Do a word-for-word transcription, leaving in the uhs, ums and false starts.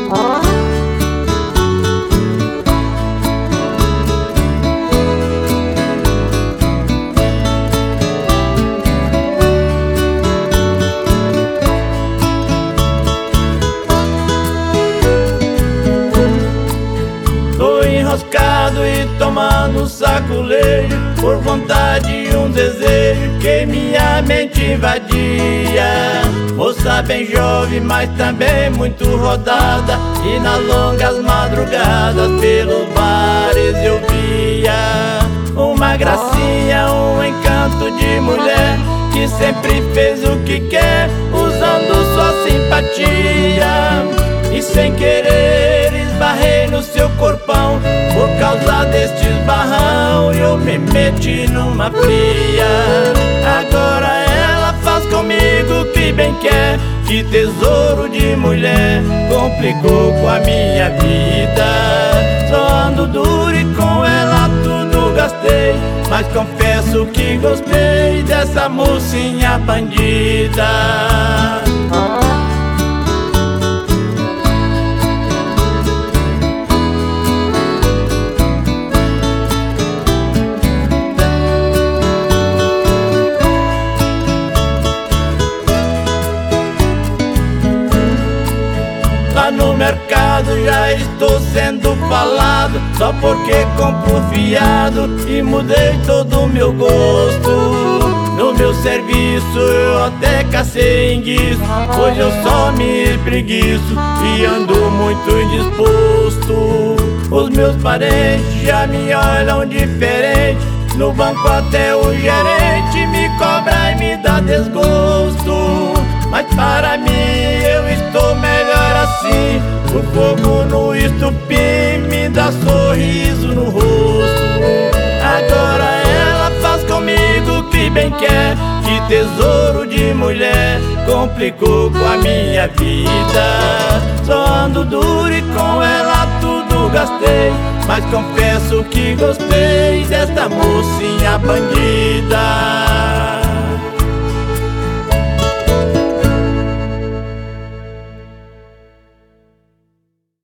Enroscado e tomando saculejo, por vontade e um desejo que minha mente invadia. Moça bem jovem, mas também muito rodada, e nas longas madrugadas pelos bares eu via uma gracinha, um encanto de mulher que sempre fez o que quer, usando sua simpatia. E sem querer esbarrei no seu corpão, por causa deste esbarrão eu me meti numa fria. Agora ela faz comigo o que bem quer, que tesouro de mulher complicou com a minha vida. Só ando duro e com ela tudo gastei, mas confesso que gostei dessa mocinha bandida. Lá no mercado já estou sendo falado, só porque compro fiado e mudei todo o meu gosto. No meu serviço eu até cacei enguiço, pois eu só me espreguiço e ando muito indisposto. Os meus parentes já me olham diferente, no banco até o gerente me cobra e me dá desgosto. Mas para mim eu estou melhor assim, o fogo no estupim me dá sorriso no rosto. Agora ela faz comigo o que bem quer, que tesouro de mulher complicou com a minha vida. Só ando duro e com ela tudo gastei, mas confesso que gostei desta mocinha bandida.